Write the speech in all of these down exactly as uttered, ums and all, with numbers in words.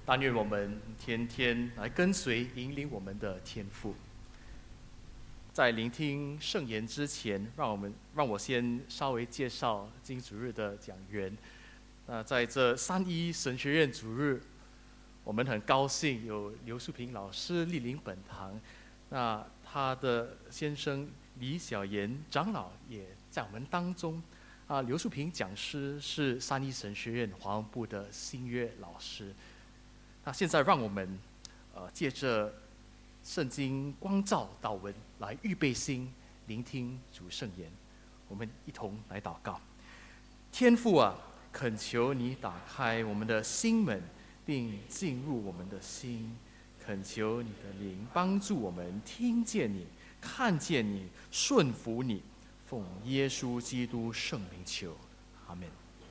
但愿我们天天来跟随引领我们的天父。在聆听圣言之前，让我们让我先稍微介绍今主日的讲员。那在这三一神学院主日，我们很高兴有刘淑平老师莅临本堂。那他的先生李小妍长老也在我们当中。啊，刘淑平讲师是三一神学院华文部的新约老师。那现在让我们，呃，借着圣经光照祷文来预备心，聆听主圣言。我们一同来祷告。天父啊，恳求你打开我们的心门，并进入我们的心。恳求你的灵帮助我们听见你、看见你、顺服你。奉耶稣基督圣名求，阿们。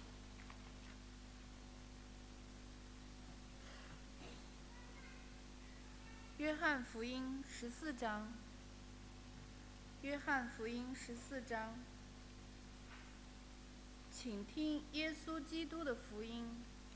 约翰福音十四章。约翰福音十四章，请听耶稣基督的福音。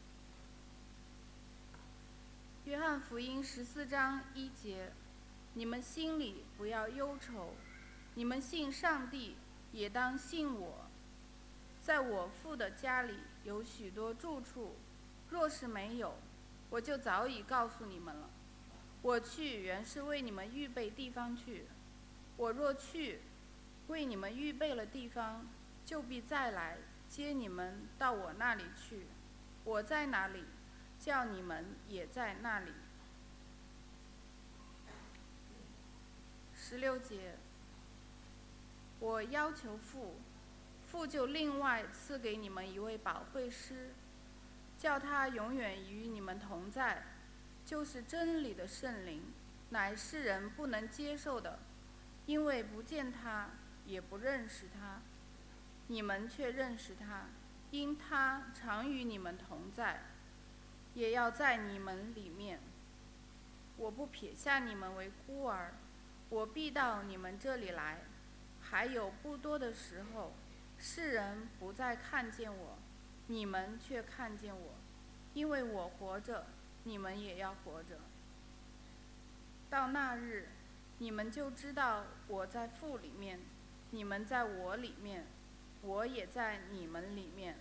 约翰福音十四章一节：你们心里不要忧愁，你们信上帝，也当信我。在我父的家里有许多住处，若是没有，我就早已告诉你们了。我去原是为你们预备地方去。我若去，为你们预备了地方，就必再来接你们到我那里去。我在哪里，叫你们也在那里。十六节。我要求父，父就另外赐给你们一位保惠师，叫他永远与你们同在，就是真理的圣灵，乃世人不能接受的，因为不见他，也不认识他。你们却认识他，因他常与你们同在，也要在你们里面。我不撇下你们为孤儿，我必到你们这里来。还有不多的时候，世人不再看见我，你们却看见我，因为我活着，你们也要活着。到那日，你们就知道我在父里面，你们在我里面，我也在你们里面。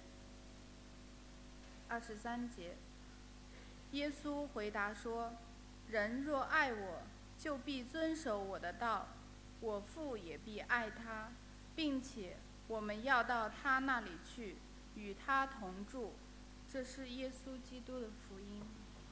二十三节，耶稣回答说：人若爱我，就必遵守我的道。我父也必爱他，并且我们要到他那里去，与他同住。这是耶稣基督的福音。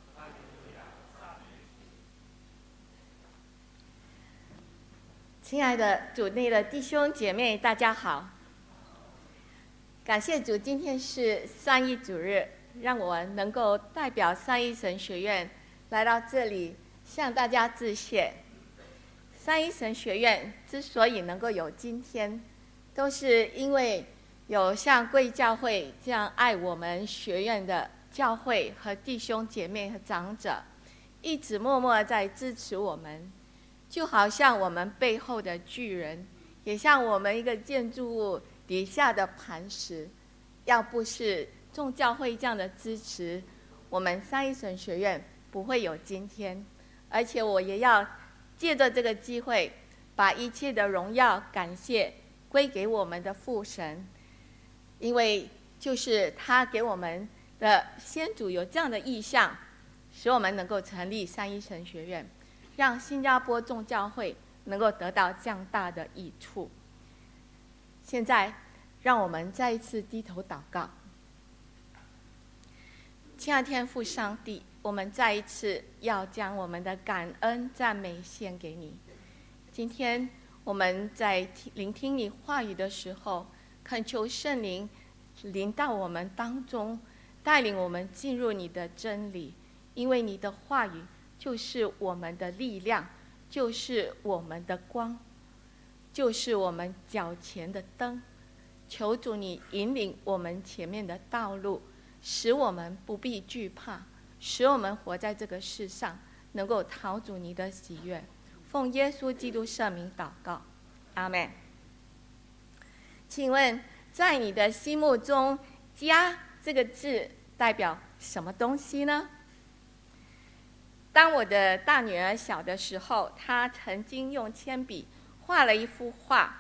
亲爱的主内的弟兄姐妹，大家好！感谢主，今天是三一主日，让我能够代表三一神学院来到这里，向大家致谢。三一神学院之所以能够有今天，都是因为有像贵教会这样爱我们学院的教会和弟兄姐妹和长者，一直默默在支持我们，就好像我们背后的巨人，也像我们一个建筑物底下的磐石。要不是众教会这样的支持，我们三一神学院不会有今天。而且我也要借着这个机会，把一切的荣耀感谢归给我们的父神，因为就是他给我们的先祖有这样的意向，使我们能够成立三一神学院，让新加坡众教会能够得到这样大的益处。现在让我们再一次低头祷告。亲爱的天父上帝，我们再一次要将我们的感恩赞美献给你。今天我们在聆听你话语的时候，恳求圣灵临到我们当中，带领我们进入你的真理，因为你的话语就是我们的力量，就是我们的光，就是我们脚前的灯。求主你引领我们前面的道路，使我们不必惧怕，使我们活在这个世上能够讨主你的喜悦。奉耶稣基督圣名祷告，阿们。请问在你的心目中，家这个字代表什么东西呢？ 当我的大女儿小的时候，她曾经用铅笔画了一幅画。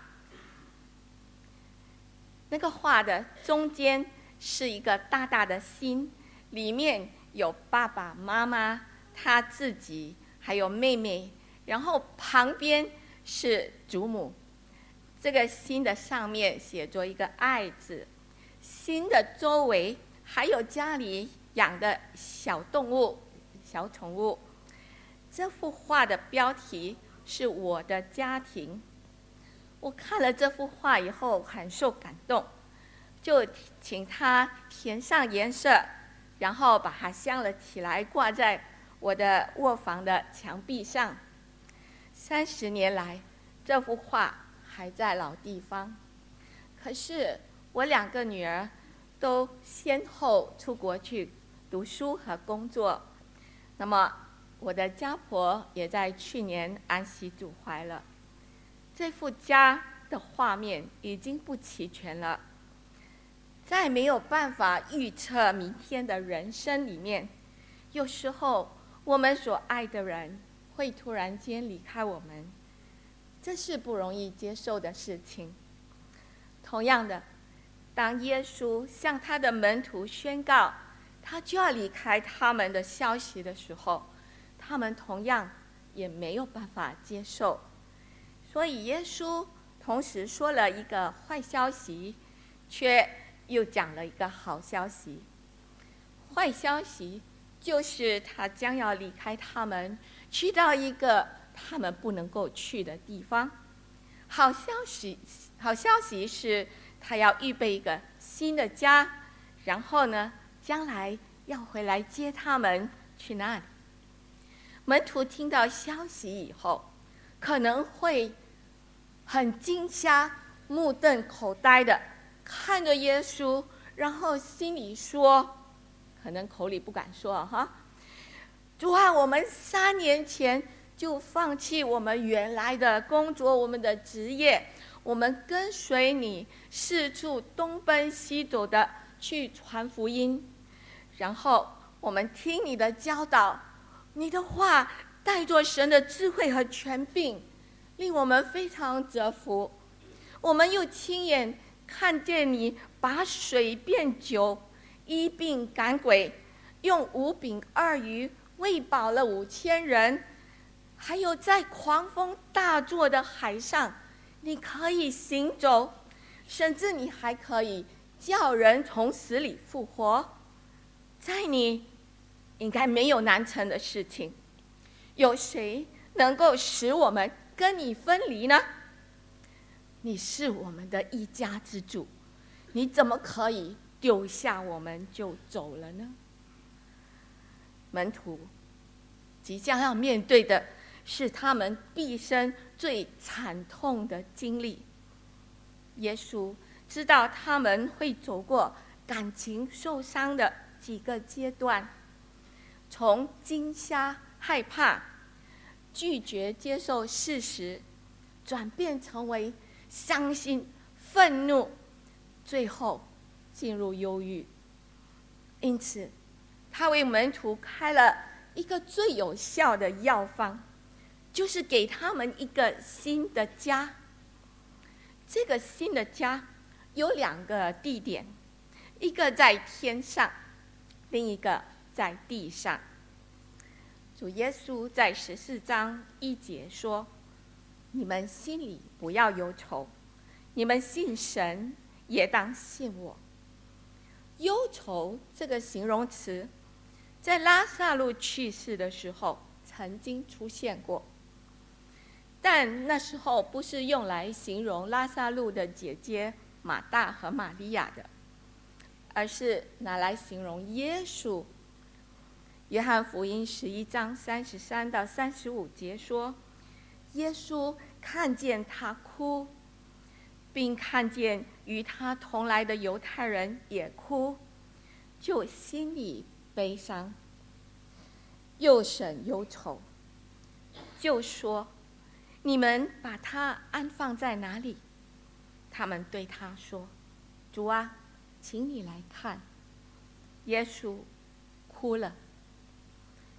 那个画的中间是一个大大的心，里面有爸爸妈妈、她自己还有妹妹，然后旁边是祖母。这个心的上面写着一个爱字，心的周围还有家里养的小动物、小宠物。这幅画的标题是我的家庭。我看了这幅画以后很受感动，就请他填上颜色，然后把它镶了起来，挂在我的卧房的墙壁上。三十年来，这幅画还在老地方。可是我两个女儿都先后出国去读书和工作，那么我的家婆也在去年安息主怀了。这幅家的画面已经不齐全了，在没有办法预测明天的人生里面，有时候我们所爱的人会突然间离开我们，这是不容易接受的事情。同样的，当耶稣向他的门徒宣告他就要离开他们的消息的时候，他们同样也没有办法接受。所以耶稣同时说了一个坏消息，却又讲了一个好消息。坏消息就是他将要离开他们，去到一个他们不能够去的地方。好消息，好消息是他要预备一个新的家，然后呢，将来要回来接他们去那里。门徒听到消息以后，可能会很惊吓、目瞪口呆的看着耶稣，然后心里说，可能口里不敢说哈，主啊，我们三年前就放弃我们原来的工作，我们的职业，我们跟随你四处东奔西走的去传福音，然后我们听你的教导，你的话带着神的智慧和权柄，令我们非常折服。我们又亲眼看见你把水变酒，医病赶鬼，用五饼二鱼喂饱了五千人，还有在狂风大作的海上，你可以行走，甚至你还可以叫人从死里复活。在你应该没有难成的事情，有谁能够使我们跟你分离呢？你是我们的一家之主，你怎么可以丢下我们就走了呢？门徒即将要面对的是他们毕生最惨痛的经历。耶稣知道他们会走过感情受伤的几个阶段，从惊吓、害怕、拒绝接受事实，转变成为伤心、愤怒，最后进入忧郁。因此他为门徒开了一个最有效的药方，就是给他们一个新的家。这个新的家有两个地点，一个在天上，另一个在地上。主耶稣在十四章一节说，你们心里不要忧愁，你们信神也当信我。忧愁这个形容词在拉撒路去世的时候曾经出现过，但那时候不是用来形容拉撒路的姐姐马大和玛利亚的，而是拿来形容耶稣。约翰福音十一章三十三到三十五节说，耶稣看见他哭，并看见与他同来的犹太人也哭，就心里悲伤，又省忧愁，就说，你们把他安放在哪里？他们对他说，主啊，请你来看。耶稣哭了。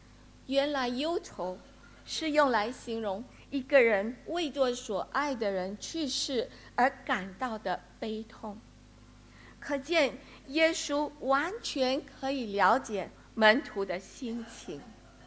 原来忧愁是用来形容一个人为着所爱的人去世而感到的悲痛。可见耶稣完全可以了解门徒的心情。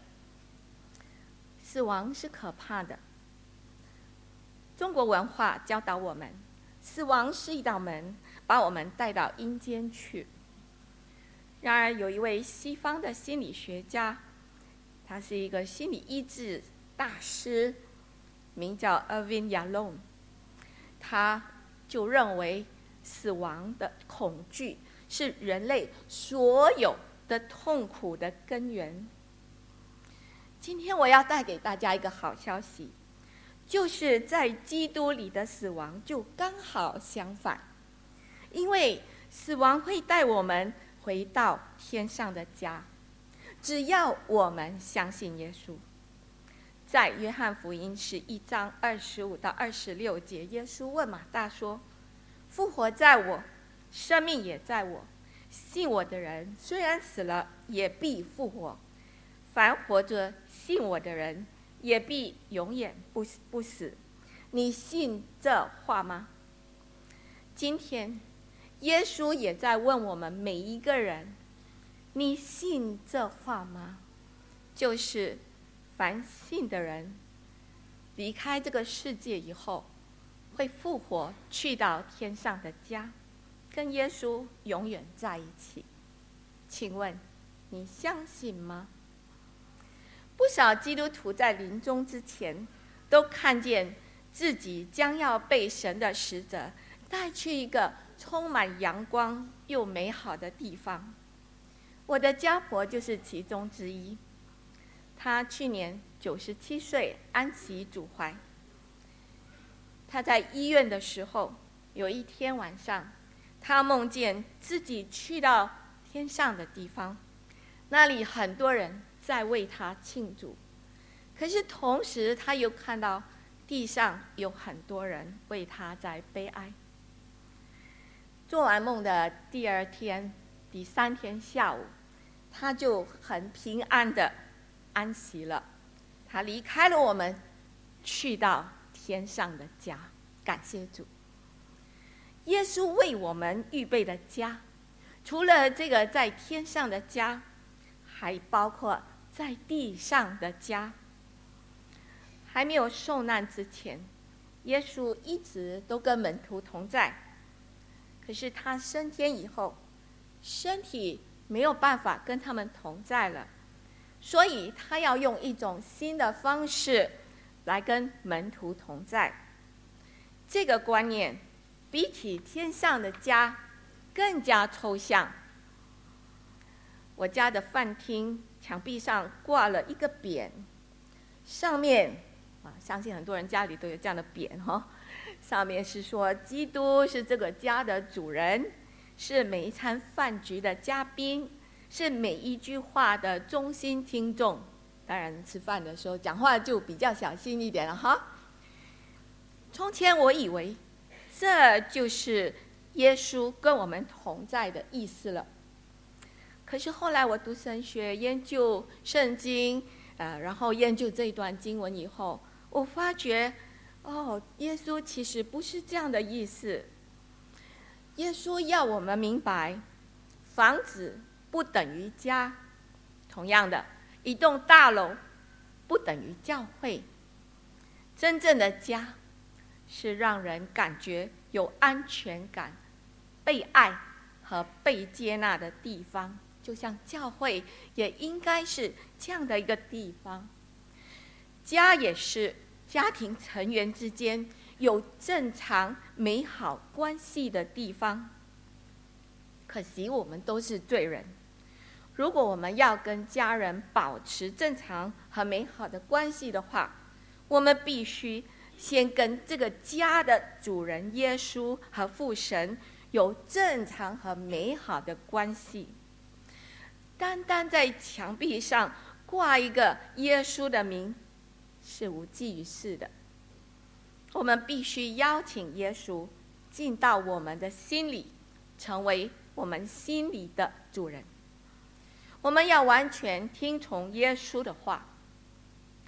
死亡是可怕的，中国文化教导我们，死亡是一道门，把我们带到阴间去。然而有一位西方的心理学家，他是一个心理医治大师，名叫 Irvin Yalom， 他就认为死亡的恐惧是人类所有的痛苦的根源。今天我要带给大家一个好消息，就是在基督里的死亡就刚好相反，因为死亡会带我们回到天上的家，只要我们相信耶稣。在约翰福音十一章二十五到二十六节，耶稣问马大说：复活在我，生命也在我，信我的人虽然死了，也必复活。凡活着信我的人，也必永远不不死。你信这话吗？今天耶稣也在问我们每一个人，你信这话吗？就是凡信的人离开这个世界以后，会复活，去到天上的家，跟耶稣永远在一起。请问你相信吗？不少基督徒在临终之前都看见自己将要被神的使者带去一个充满阳光又美好的地方。我的家婆就是其中之一，她去年九十七岁，安息主怀。她在医院的时候，有一天晚上，她梦见自己去到天上的地方，那里很多人在为他庆祝，可是同时他又看到地上有很多人为他在悲哀。做完梦的第二天，第三天下午，他就很平安的安息了。他离开了我们，去到天上的家。感谢主，耶稣为我们预备的家，除了这个在天上的家，还包括在地上的家。还没有受难之前，耶稣一直都跟门徒同在。可是他升天以后，身体没有办法跟他们同在了，所以他要用一种新的方式来跟门徒同在。这个观念比起天上的家更加抽象。我家的饭厅墙壁上挂了一个匾，上面啊，相信很多人家里都有这样的匾哈、哦。上面是说，基督是这个家的主人，是每一餐饭局的嘉宾，是每一句话的中心听众。当然，吃饭的时候讲话就比较小心一点了哈。从前我以为这就是耶稣跟我们同在的意思了。可是后来我读神学、研究圣经，呃，然后研究这一段经文以后，我发觉，哦，耶稣其实不是这样的意思。耶稣要我们明白，房子不等于家，同样的，一栋大楼不等于教会。真正的家是让人感觉有安全感、被爱和被接纳的地方。就像教会也应该是这样的一个地方。家也是家庭成员之间有正常美好关系的地方。可惜我们都是罪人，如果我们要跟家人保持正常和美好的关系的话，我们必须先跟这个家的主人耶稣和父神有正常和美好的关系。单单在墙壁上挂一个耶稣的名是无济于事的。我们必须邀请耶稣进到我们的心里，成为我们心里的主人。我们要完全听从耶稣的话，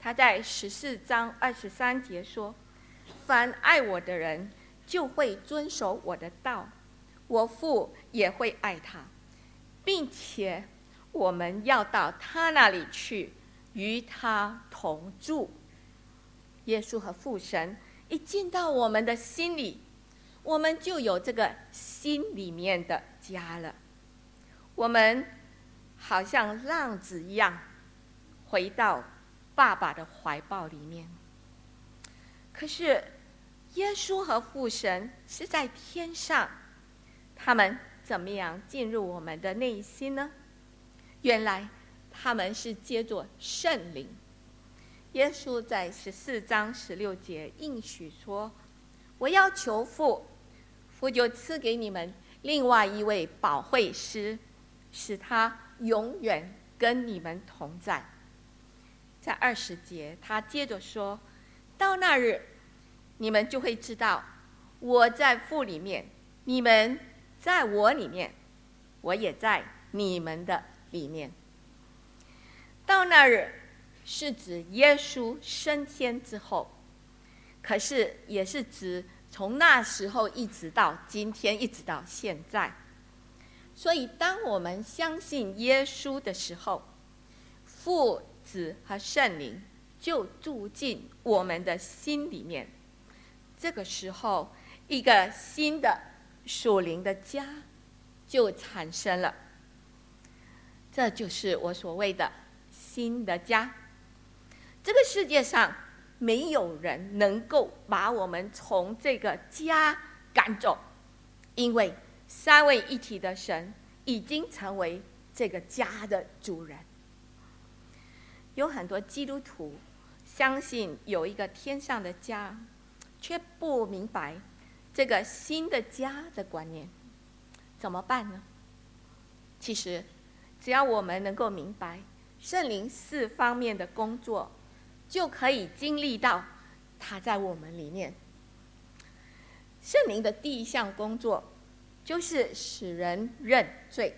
他在十四章二十三节说：“凡爱我的人，就会遵守我的道，我父也会爱他，并且我们要到他那里去，与他同住。”耶稣和父神一进到我们的心里，我们就有这个心里面的家了。我们好像浪子一样，回到爸爸的怀抱里面。可是耶稣和父神是在天上，他们怎么样进入我们的内心呢？原来他们是借着圣灵。耶稣在十四章十六节应许说：“我要求父，父就赐给你们另外一位保惠师，使他永远跟你们同在。”在二十节，他接着说：“到那日，你们就会知道，我在父里面，你们在我里面，我也在你们的里面。”到那日是指耶稣升天之后，可是也是指从那时候一直到今天，一直到现在。所以当我们相信耶稣的时候，父子和圣灵就住进我们的心里面。这个时候，一个新的属灵的家就产生了。这就是我所谓的新的家。这个世界上没有人能够把我们从这个家赶走，因为三位一体的神已经成为这个家的主人。有很多基督徒相信有一个天上的家，却不明白这个新的家的观念，怎么办呢？其实只要我们能够明白圣灵四方面的工作，就可以经历到他在我们里面。圣灵的第一项工作就是使人认罪。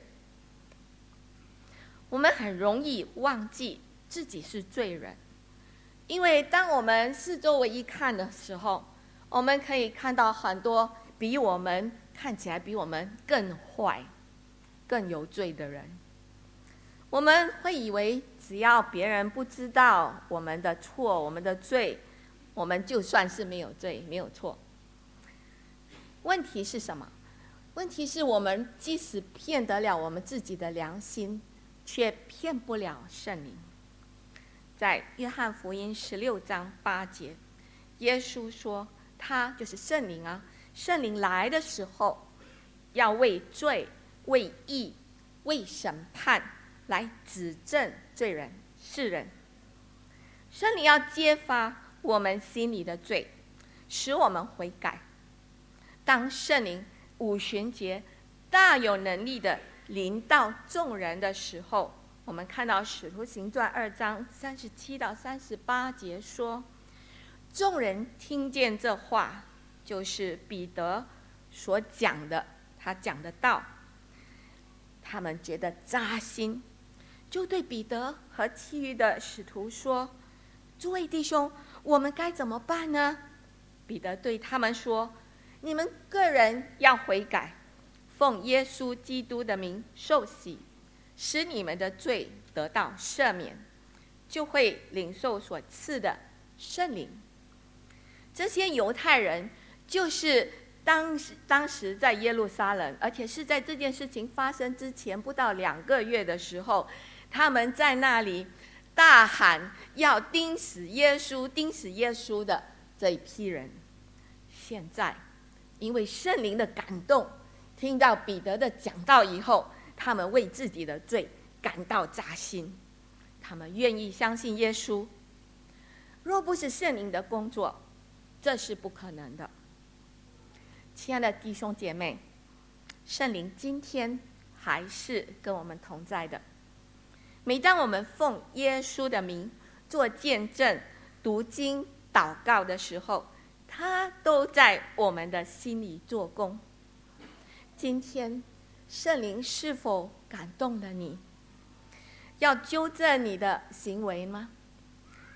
我们很容易忘记自己是罪人，因为当我们四周围一看的时候，我们可以看到很多比我们看起来比我们更坏、更有罪的人。我们会以为只要别人不知道我们的错、我们的罪，我们就算是没有罪、没有错。问题是什么？问题是我们即使骗得了我们自己的良心，却骗不了圣灵。在约翰福音十六章八节，耶稣说他就是圣灵啊，圣灵来的时候要为罪、为义、为审判来指正罪人世人。圣灵要揭发我们心里的罪，使我们悔改。当圣灵五旬节大有能力的临到众人的时候，我们看到《使徒行传》二章三十七到三十八节说，众人听见这话，就是彼得所讲的，他讲的道，他们觉得扎心，就对彼得和其余的使徒说：“诸位弟兄，我们该怎么办呢？”彼得对他们说：“你们个人要悔改，奉耶稣基督的名受洗，使你们的罪得到赦免，就会领受所赐的圣灵。”这些犹太人就是当时当时在耶路撒冷，而且是在这件事情发生之前不到两个月的时候，他们在那里大喊要钉死耶稣、钉死耶稣的这一批人。现在因为圣灵的感动，听到彼得的讲道以后，他们为自己的罪感到扎心，他们愿意相信耶稣。若不是圣灵的工作，这是不可能的。亲爱的弟兄姐妹，圣灵今天还是跟我们同在的。每当我们奉耶稣的名做见证、读经、祷告的时候，他都在我们的心里做工。今天圣灵是否感动了你？要纠正你的行为吗？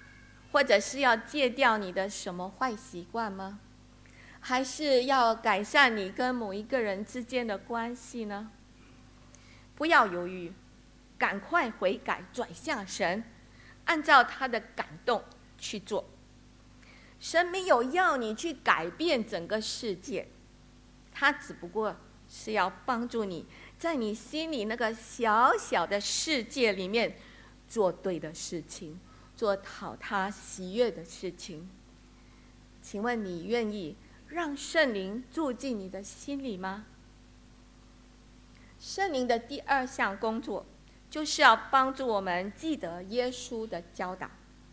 或者是要戒掉你的什么坏习惯吗？还是要改善你跟某一个人之间的关系呢？不要犹豫，赶快悔改，转向神，按照他的感动去做。神没有要你去改变整个世界，他只不过是要帮助你在你心里那个小小的世界里面做对的事情，做讨他喜悦的事情。请问你愿意让圣灵住进你的心里吗？圣灵的第二项工作就是要帮助我们记得耶稣的教导。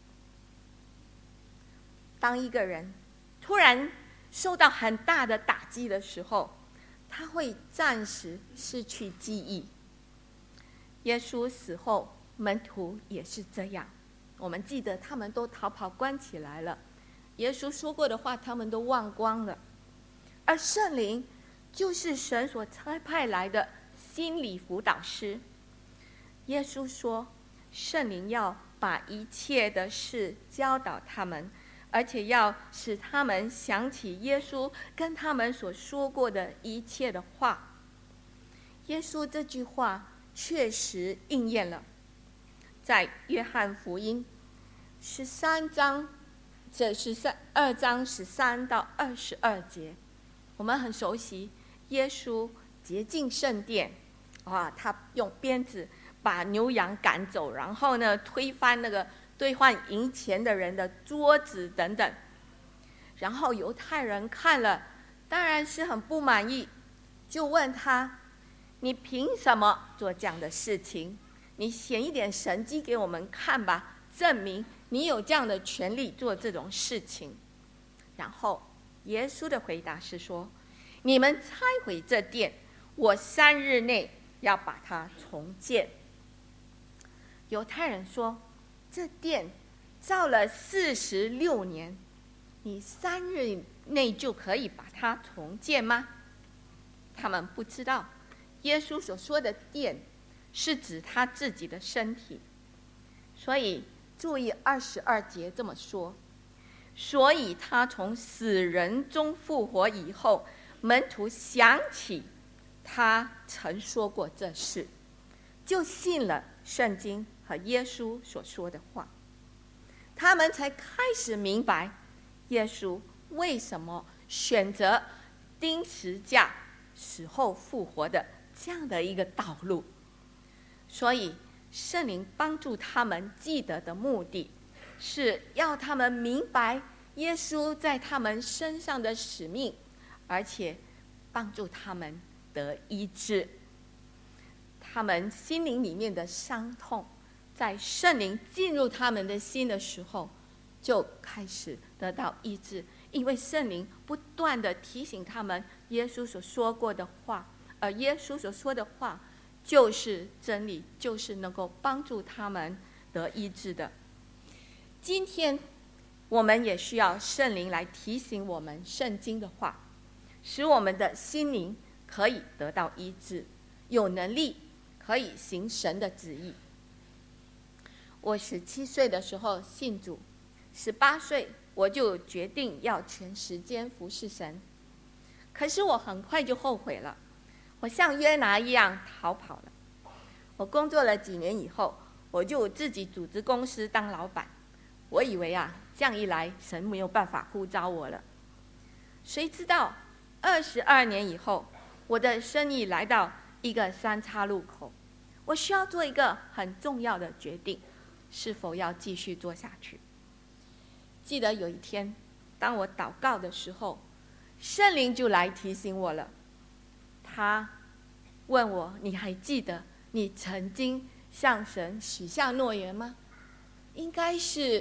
当一个人突然受到很大的打击的时候，他会暂时失去记忆。耶稣死后，门徒也是这样，我们记得他们都逃跑关起来了，耶稣说过的话他们都忘光了。而圣灵就是神所差派来的心理辅导师。耶稣说，圣灵要把一切的事教导他们，而且要使他们想起耶稣跟他们所说过的一切的话。耶稣这句话确实应验了，在约翰福音十三章，这十三二章十三到二十二节，我们很熟悉。耶稣洁净圣殿，啊，他用鞭子把牛羊赶走，然后呢，推翻那个兑换银钱的人的桌子等等。然后犹太人看了，当然是很不满意，就问他：“你凭什么做这样的事情？你显一点神迹给我们看吧，证明你有这样的权利做这种事情。”然后耶稣的回答是说：“你们拆毁这殿，我三日内要把它重建。”犹太人说：“这殿造了四十六年，你三日内就可以把它重建吗？”他们不知道，耶稣所说的殿是指他自己的身体。所以注意二十二节这么说：“所以他从死人中复活以后，门徒想起他曾说过这事，就信了圣经和耶稣所说的话。”他们才开始明白耶稣为什么选择钉十架死后复活的这样的一个道路。所以圣灵帮助他们记得的目的，是要他们明白耶稣在他们身上的使命，而且帮助他们得医治。他们心灵里面的伤痛，在圣灵进入他们的心的时候，就开始得到医治。因为圣灵不断地提醒他们耶稣所说过的话，而耶稣所说的话就是真理，就是能够帮助他们得医治的。今天我们也需要圣灵来提醒我们圣经的话，使我们的心灵可以得到医治，有能力可以行神的旨意。我十七岁的时候信主，十八岁我就决定要全时间服侍神。可是我很快就后悔了，我像约拿一样逃跑了。我工作了几年以后，我就自己组织公司当老板。我以为啊，这样一来神没有办法呼召我了。谁知道二十二年以后，我的生意来到一个三岔路口，我需要做一个很重要的决定，是否要继续做下去。记得有一天，当我祷告的时候，圣灵就来提醒我了。他问我：“你还记得你曾经向神许下诺言吗？”应该是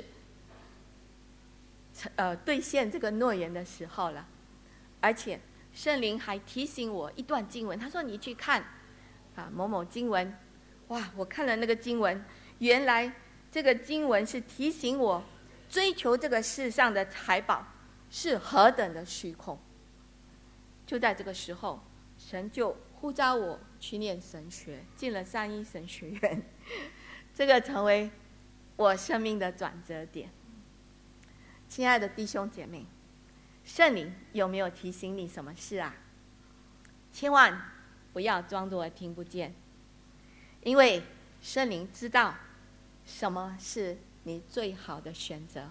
呃兑现这个诺言的时候了。而且圣灵还提醒我一段经文，他说：“你去看啊某某经文。”哇，我看了那个经文，原来这个经文是提醒我追求这个世上的财宝是何等的虚空。就在这个时候，神就呼召我去念神学，进了三一神学院。这个成为我生命的转折点。 亲爱的弟兄姐妹，圣灵有没有提醒你什么事啊？千万不要装作听不见，因为圣灵知道什么是你最好的选择。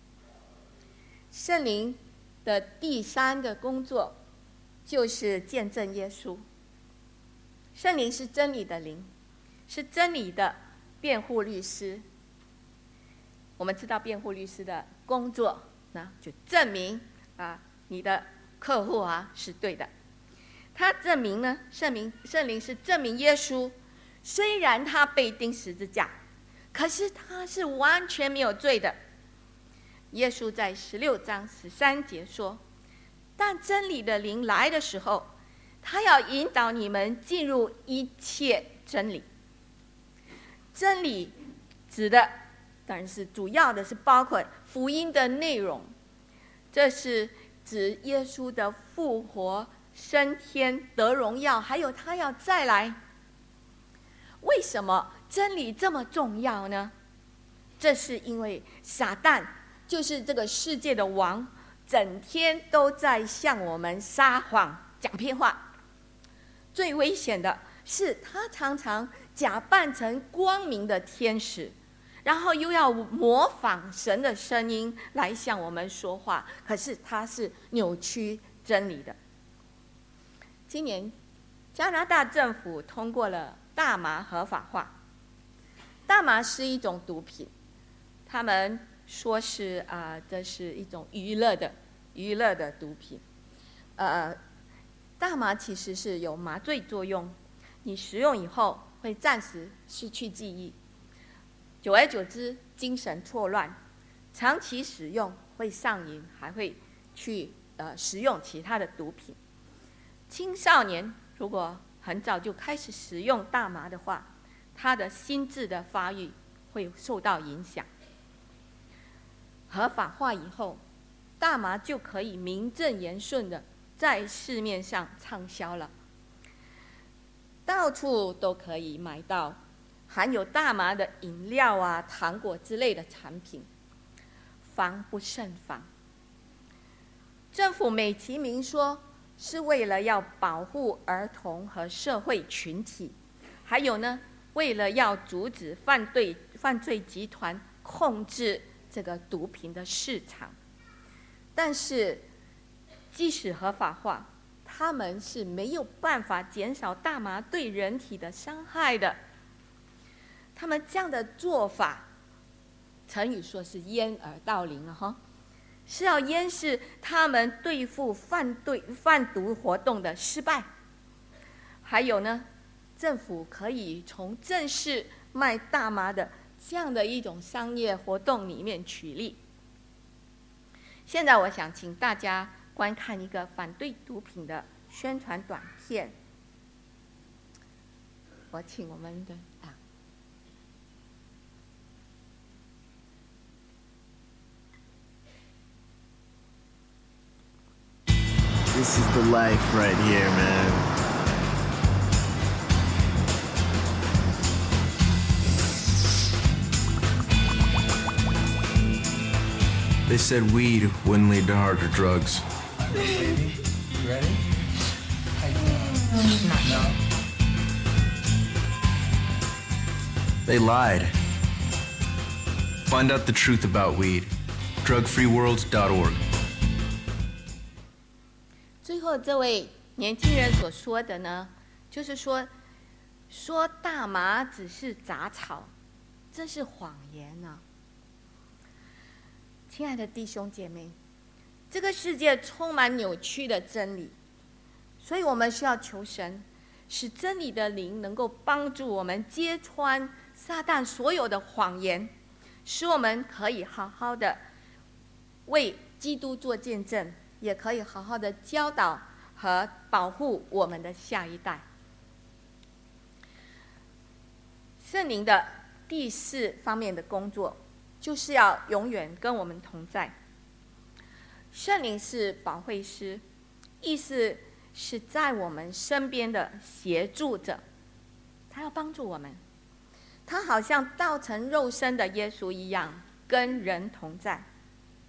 圣灵的第三个工作就是见证耶稣。圣灵是真理的灵，是真理的辩护律师。我们知道辩护律师的工作，那就证明啊，你的客户啊是对的。他证明呢，圣灵圣灵是证明耶稣，虽然他被钉十字架，可是他是完全没有罪的。耶稣在十六章十三节说：“但真理的灵来的时候，他要引导你们进入一切真理。”真理指的当然是主要的是包括福音的内容，这是指耶稣的复活、升天、得荣耀，还有他要再来。为什么真理这么重要呢？这是因为撒旦就是这个世界的王，整天都在向我们撒谎、讲骗话。最危险的是，他常常假扮成光明的天使，然后又要模仿神的声音来向我们说话，可是他是扭曲真理的。今年加拿大政府通过了大麻合法化。大麻是一种毒品，他们说是啊、呃，这是一种娱乐的娱乐的毒品。呃，大麻其实是有麻醉作用，你食用以后会暂时失去记忆，久而久之精神错乱，长期使用会上瘾，还会去呃食用其他的毒品。青少年如果很早就开始使用大麻的话，他的心智的发育会受到影响。合法化以后，大麻就可以名正言顺的在市面上畅销了，到处都可以买到含有大麻的饮料啊、糖果之类的产品，防不胜防。政府美其名说是为了要保护儿童和社会群体，还有呢，为了要阻止犯罪犯罪集团控制这个毒品的市场。但是即使合法化，他们是没有办法减少大麻对人体的伤害的。他们这样的做法，成语说是掩耳盗铃了哈，是要掩饰他们对付犯罪贩毒活动的失败。还有呢，政府可以从正式卖大麻的这样的一种商业活动里面取利。现在我想请大家观看一个反对毒品的宣传短片。我请我们的啊。 This is the life right here, man. They said weed wouldn't lead to harder drugs. Baby, you ready? No. They lied. Find out the truth about weed. drug free world dot org. 最后这位年轻人所说的呢，就是说，说大麻只是杂草，这是谎言啊！亲爱的弟兄姐妹，这个世界充满扭曲的真理，所以我们需要求神，使真理的灵能够帮助我们揭穿撒旦所有的谎言，使我们可以好好的为基督做见证，也可以好好的教导和保护我们的下一代。圣灵的第四方面的工作，就是要永远跟我们同在。圣灵是保惠师，意思是在我们身边的协助者，他要帮助我们。他好像道成肉身的耶稣一样，跟人同在。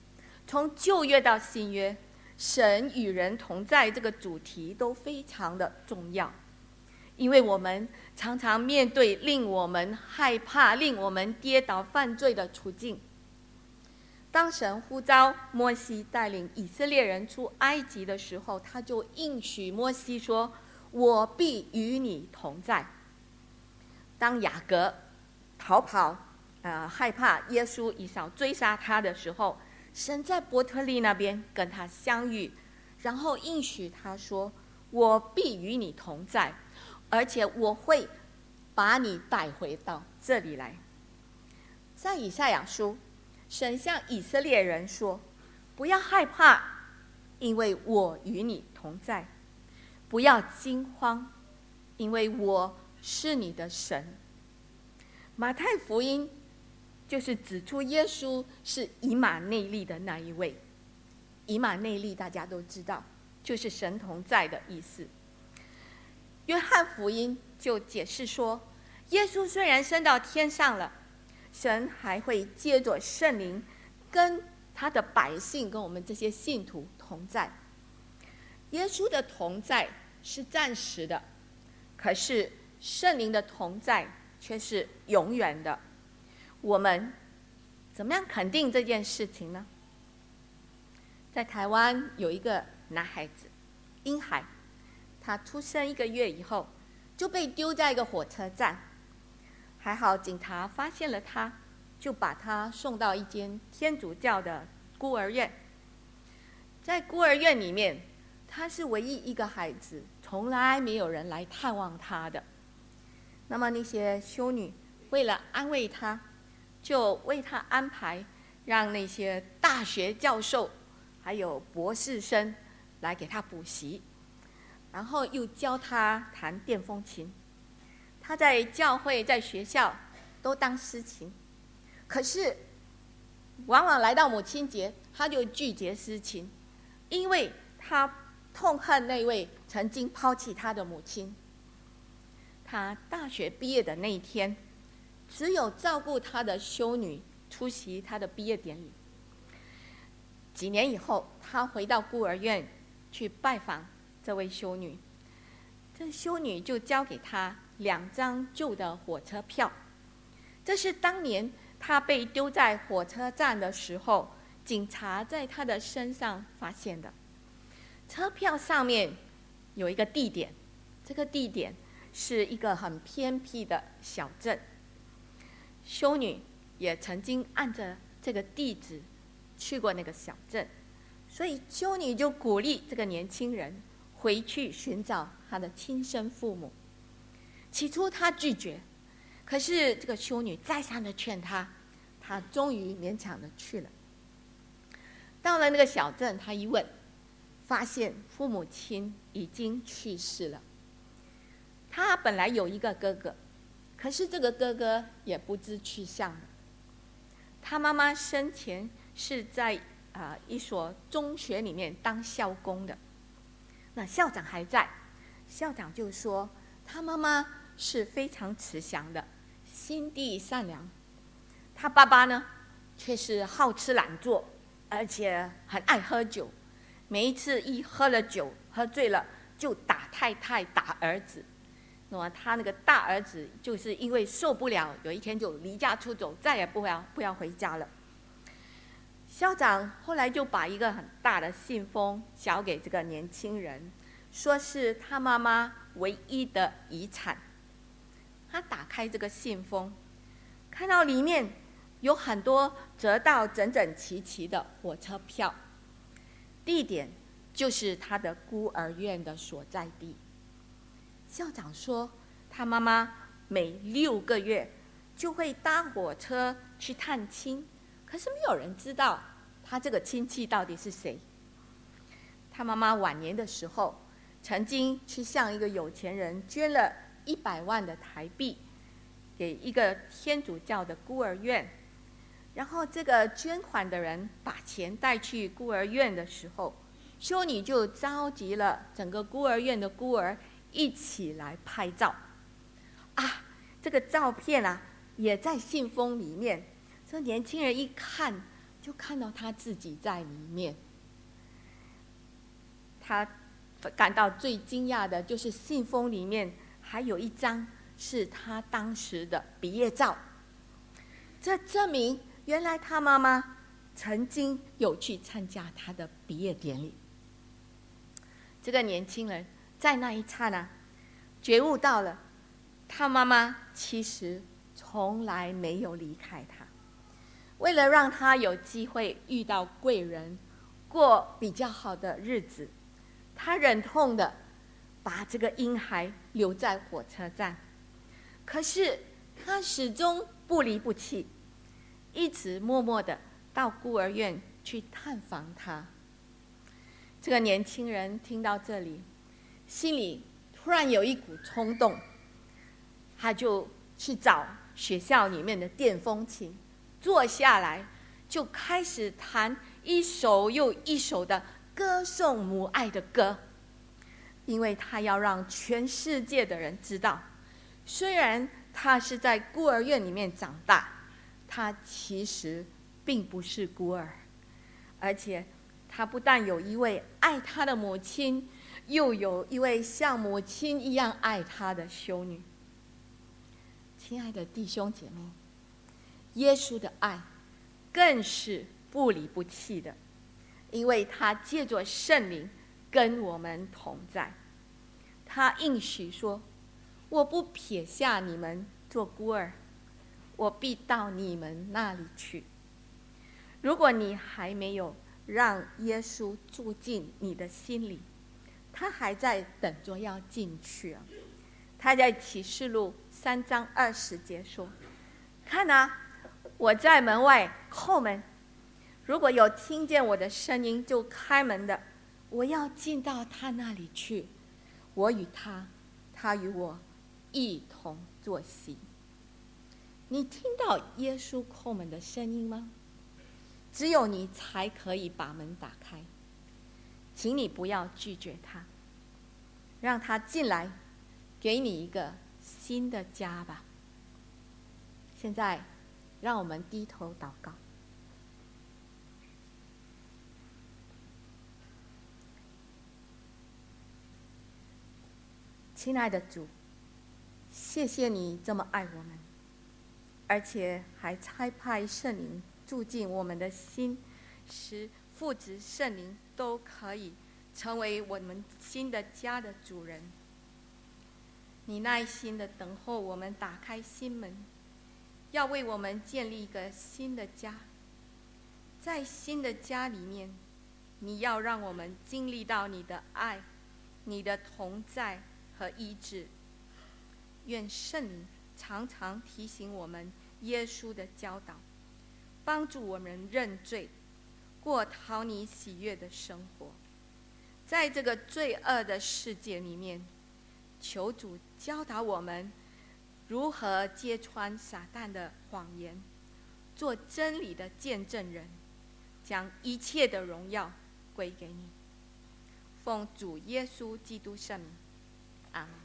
从旧约到新约，神与人同在这个主题都非常的重要，因为我们常常面对令我们害怕、令我们跌倒犯罪的处境。当神呼召摩西带领以色列人出埃及的时候，他就应许摩西说：我必与你同在。当雅各逃跑、呃、害怕耶稣以扫追杀他的时候，神在伯特利那边跟他相遇，然后应许他说：我必与你同在，而且我会把你带回到这里来。在以赛亚书，神向以色列人说：不要害怕，因为我与你同在；不要惊慌，因为我是你的神。马太福音就是指出耶稣是以马内利的那一位。以马内利大家都知道，就是神同在的意思。约翰福音就解释说，耶稣虽然升到天上了，神还会借着圣灵跟他的百姓，跟我们这些信徒同在。耶稣的同在是暂时的，可是圣灵的同在却是永远的。我们怎么样肯定这件事情呢？在台湾有一个男孩子婴孩，他出生一个月以后就被丢在一个火车站，还好警察发现了他，就把他送到一间天主教的孤儿院。在孤儿院里面，他是唯一一个孩子，从来没有人来探望他的。那么那些修女为了安慰他，就为他安排让那些大学教授还有博士生来给他补习，然后又教他弹电风琴。他在教会在学校都当司琴，可是往往来到母亲节他就拒绝司琴，因为他痛恨那位曾经抛弃他的母亲。他大学毕业的那一天，只有照顾他的修女出席他的毕业典礼。几年以后，他回到孤儿院去拜访这位修女，这修女就交给他两张旧的火车票，这是当年他被丢在火车站的时候，警察在他的身上发现的。车票上面有一个地点，这个地点是一个很偏僻的小镇。修女也曾经按着这个地址去过那个小镇，所以修女就鼓励这个年轻人回去寻找他的亲生父母。起初他拒绝，可是这个修女再三的劝他，他终于勉强的去了。到了那个小镇，他一问，发现父母亲已经去世了。他本来有一个哥哥，可是这个哥哥也不知去向了。他妈妈生前是在啊、呃、一所中学里面当校工的，那校长还在，校长就说他妈妈是非常慈祥的，心地善良。他爸爸呢，却是好吃懒做，而且很爱喝酒，每一次一喝了酒，喝醉了就打太太，打儿子。那么他那个大儿子就是因为受不了，有一天就离家出走，再也不要不要回家了。校长后来就把一个很大的信封交给这个年轻人，说是他妈妈唯一的遗产。他打开这个信封，看到里面有很多折到整整齐齐的火车票，地点就是他的孤儿院的所在地。校长说，他妈妈每六个月就会搭火车去探亲，可是没有人知道他这个亲戚到底是谁。他妈妈晚年的时候，曾经去向一个有钱人捐了一百万的台币，给一个天主教的孤儿院。然后这个捐款的人把钱带去孤儿院的时候，修女就召集了整个孤儿院的孤儿一起来拍照。啊，这个照片啊也在信封里面。这年轻人一看就看到他自己在里面。他感到最惊讶的就是信封里面还有一张是他当时的毕业照，这证明原来他妈妈曾经有去参加他的毕业典礼。这个年轻人在那一刹那觉悟到了，他妈妈其实从来没有离开他，为了让他有机会遇到贵人，过比较好的日子，他忍痛的把这个婴孩留在火车站。可是他始终不离不弃，一直默默的到孤儿院去探访他。这个年轻人听到这里，心里突然有一股冲动，他就去找学校里面的电风琴，坐下来就开始弹一首又一首的歌颂母爱的歌，因为他要让全世界的人知道，虽然他是在孤儿院里面长大，他其实并不是孤儿，而且他不但有一位爱他的母亲，又有一位像母亲一样爱他的修女。亲爱的弟兄姐妹，耶稣的爱更是不离不弃的，因为他借着圣灵跟我们同在。他应许说，我不撇下你们做孤儿，我必到你们那里去。如果你还没有让耶稣住进你的心里，他还在等着要进去啊。他在启示录三章二十节说，看啊，我在门外叩门，如果有听见我的声音就开门的，我要进到他那里去，我与他，他与我一同坐席。你听到耶稣叩门的声音吗？只有你才可以把门打开，请你不要拒绝他，让他进来，给你一个新的家吧。现在让我们低头祷告。亲爱的主，谢谢你这么爱我们，而且还差派圣灵住进我们的心，使父子圣灵都可以成为我们新的家的主人。你耐心的等候我们打开心门，要为我们建立一个新的家。在新的家里面，你要让我们经历到你的爱，你的同在和医治。愿圣灵常常提醒我们耶稣的教导，帮助我们认罪，过讨你喜悦的生活。在这个罪恶的世界里面，求主教导我们如何揭穿撒旦的谎言，做真理的见证人，将一切的荣耀归给你。奉主耶稣基督圣名，阿们。